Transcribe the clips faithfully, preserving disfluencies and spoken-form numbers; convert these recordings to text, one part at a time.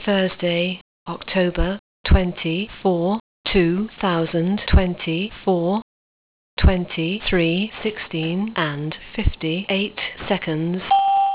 Thursday, October twenty-fourth, two thousand twenty-four, twenty-three sixteen and fifty-eight seconds.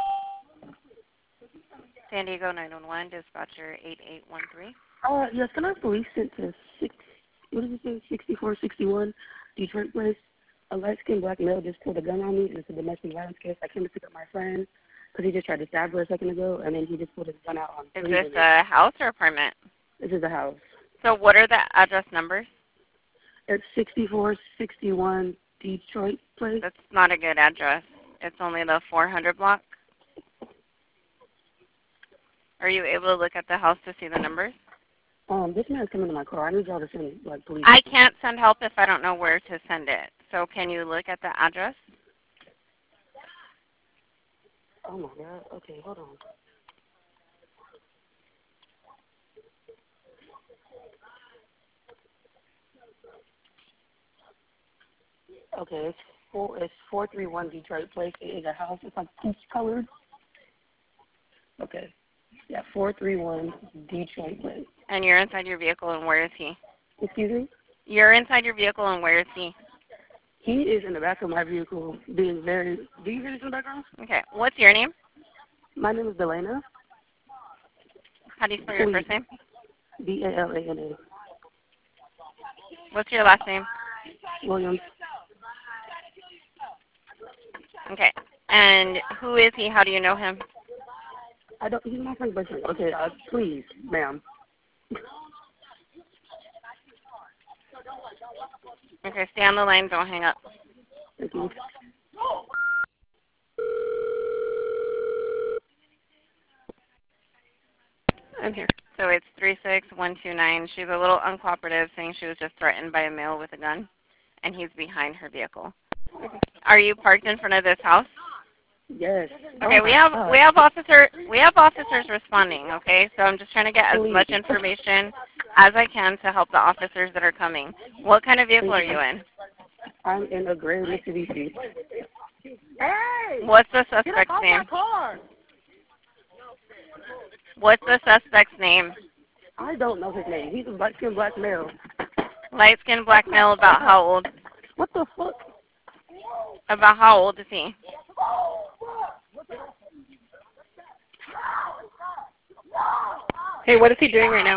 San Diego nine one one, dispatcher eight eight one three. Uh, yes, can I have police sent to six, what is it say, sixty-four sixty-one Detroit Place? A light-skinned black male just pulled a gun on me, and it's a domestic violence case. I came to pick up my friend because he just tried to stab her a second ago, and then he just pulled his gun out on Is three this women. a house or apartment? This is a house. So what are the address numbers? It's sixty-four sixty-one Detroit Place. That's not a good address. It's only the four hundred block. Are you able to look at the house to see the numbers? Um, this man's coming to my car. I need y'all to send, like, police. I can't send help if I don't know where to send it. So can you look at the address? Oh, my God. Okay, hold on. Okay, it's four. It's four three one Detroit Place. It is a house. It's like peach colored. Okay, yeah, four three one Detroit Place. And you're inside your vehicle, and where is he? Excuse me. You're inside your vehicle, and where is he? He is in the back of my vehicle, being very. Do you hear this in the background? Okay. What's your name? My name is Delana. How do you spell your first name? D A L A N A. What's your last name? Williams. Okay. And who is he? How do you know him? I don't. He's my friend's boyfriend. Okay, uh, please, ma'am. Okay, stay on the line. Don't hang up. Thank you. I'm here. So it's three six one two nine. She's a little uncooperative, saying she was just threatened by a male with a gun, and he's behind her vehicle. Are you parked in front of this house? Yes. Okay, we have we have officer we have officers responding. Okay, so I'm just trying to get as much information as I can to help the officers that are coming. What kind of vehicle are you in? I'm in a gray Mitsubishi. Hey! What's the suspect's name? What's the suspect's name? I don't know his name. He's a light-skinned black male. Light-skinned black male. About how old? What the fuck? About how old is he? Hey, what is he doing right now?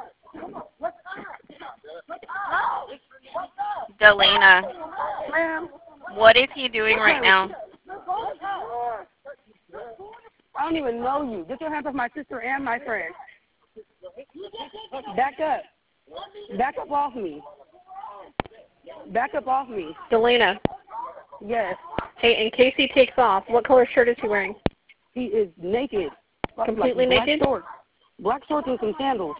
Delana. What is he doing right now? I don't even know you. Get your hands off my sister and my friend. Back up. Back up off me. Back up off me. Delana. Yes. Hey, in case he takes off, what color shirt is he wearing? He is naked. Completely like black naked? Shorts. Black shorts and some sandals.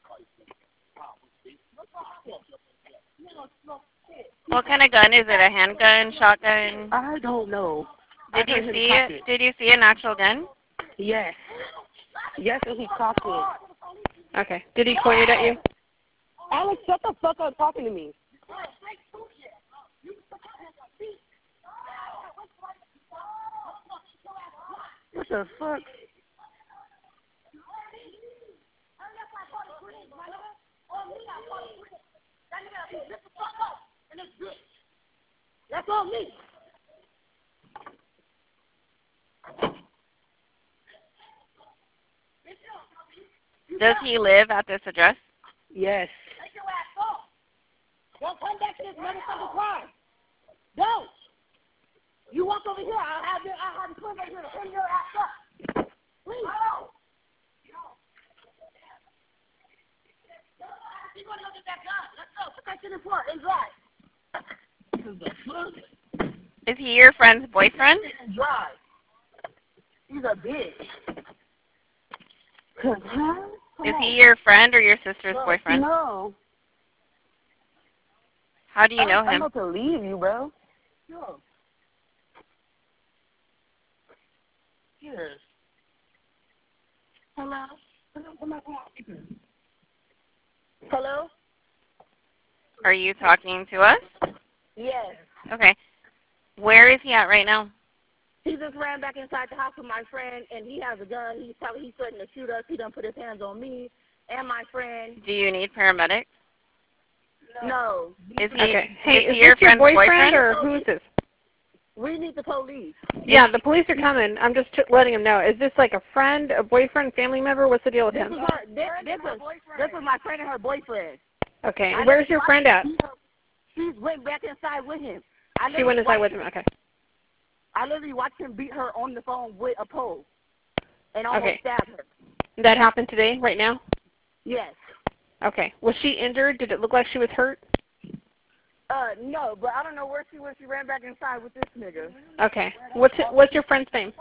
What kind of gun is it? A handgun, shotgun? I don't know. Did you see it? Did you see an actual gun? Yes. Yes, and he cocked it. Okay. Did he point it at you? Alex, shut the fuck up talking to me. What the fuck? That's on me. Does he live at this address? Yes. Take your ass off. Don't come back to this motherfucking crime. Don't. You walk over here, I'll have your, I'll have you come over here to bring your ass up. Please. No. You want to go get that gun? Let's go. Put that shit in front and drive. What the fuck? Is he your friend's boyfriend? Drive. He's a bitch. Huh? Is he your friend or your sister's boyfriend? No. How do you know I'm him? about to leave you, bro. No. Here. Hello? Hello? Are you talking to us? Yes. Okay. Where is he at right now? He just ran back inside the house with my friend, and he has a gun. He's probably he's threatening to shoot us. He done put his hands on me and my friend. Do you need paramedics? No. Is he, Okay. Hey, is is he your this your friend's boyfriend, boyfriend? or who is this? We need the police. Yeah, the police are coming. I'm just t- letting him know. Is this like a friend, a boyfriend, family member? What's the deal with This him? is her. This, this is this is my friend and her boyfriend. Okay. I Where's your literally friend at? watched- She went back inside with him. I She went literally inside with watched- him. Okay. I literally watched him beat her on the phone with a pole and almost Okay. stabbed her. That happened today, right now? Yes. Okay. Was she injured? Did it look like she was hurt? Uh, no, but I don't know where she was. She ran back inside with this nigga. Okay. What's it, what's your friend's name?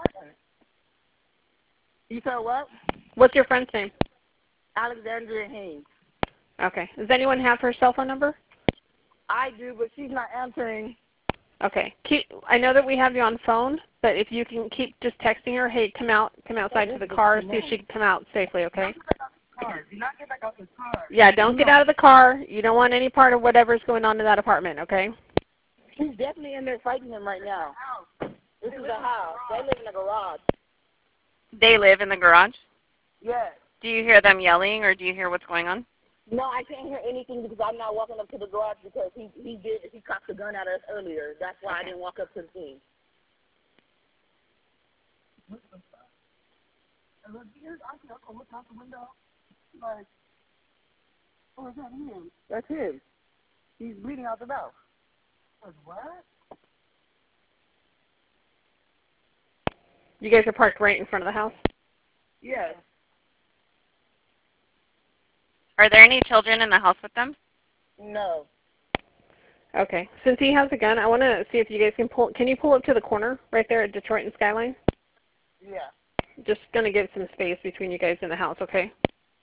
You said what? What's your friend's name? Alexandria Haynes. Okay. Does anyone have her cell phone number? I do, but she's not answering. Okay. Keep, I know that we have you on phone, but if you can keep just texting her, hey, come out, come outside to the car, see if she can come out safely, okay? Do not get back out the car. Yeah, don't get out of the car. You don't want any part of whatever's going on in that apartment, okay? She's definitely in there fighting him right now. This is a house. They live in a garage. They live in the garage? Yes. Do you hear them yelling, or do you hear what's going on? No, I can't hear anything because I'm not walking up to the garage because he he did he cocked the gun at us earlier. That's why I didn't walk up to the scene. Like, oh, is that him? That's him. He's bleeding out the mouth. What? You guys are parked right in front of the house? Yes. Are there any children in the house with them? No. Okay. Since he has a gun, I want to see if you guys can pull, can you pull up to the corner right there at Detroit and Skyline? Yeah. Just going to give some space between you guys in the house, okay?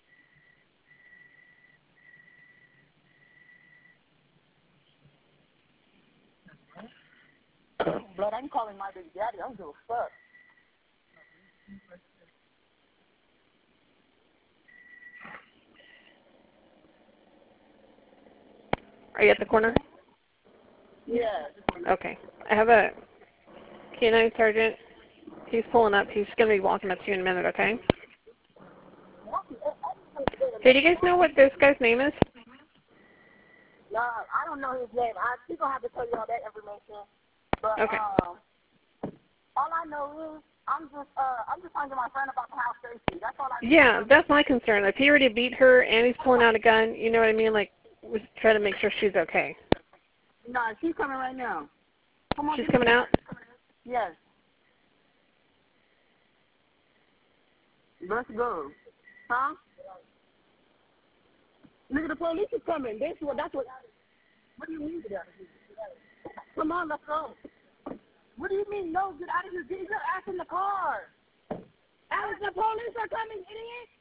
Blood, I'm calling my baby daddy. I don't give a fuck. Are you at the corner? Yeah. Okay. I have a K nine sergeant. He's pulling up. He's going to be walking up to you in a minute, okay? Hey, do you guys know what this guy's name is? No, I don't know his name. I still gonna have to tell you all that information. But Okay. um, all I know is I'm just uh I'm just talking to my friend about the house safety. That's all I know. Yeah, that's my concern. If he already beat her and he's pulling out a gun, you know what I mean? Like, we try to make sure she's okay. No, she's coming right now. Come on. She's get coming me. out? Yes. Let's go. Huh? Nigga, the police is coming. That's what. That's what. What do you mean get out of here? Come on, let's go. What do you mean no? Get out of here. Get your ass in the car. Alex, the police are coming, idiot.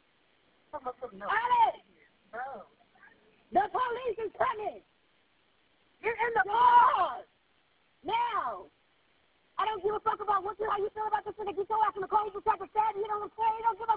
Alex. Bro. The police is coming. You're in the car. Now. I don't give a fuck about what you, how you feel about this nigga. Get your ass in the car. You just have to stand. You know what I'm saying? You don't give